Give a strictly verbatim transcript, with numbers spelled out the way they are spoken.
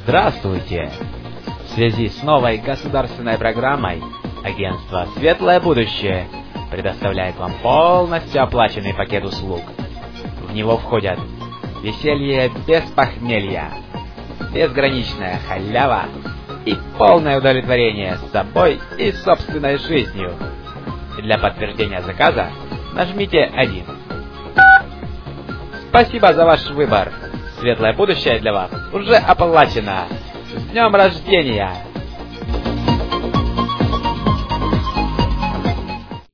Здравствуйте! В связи с новой государственной программой агентство «Светлое будущее» предоставляет вам полностью оплаченный пакет услуг. В него входят веселье без похмелья, безграничная халява и полное удовлетворение собой и собственной жизнью. Для подтверждения заказа нажмите один. Спасибо за ваш выбор. Светлое будущее для вас уже оплачено. С днем рождения!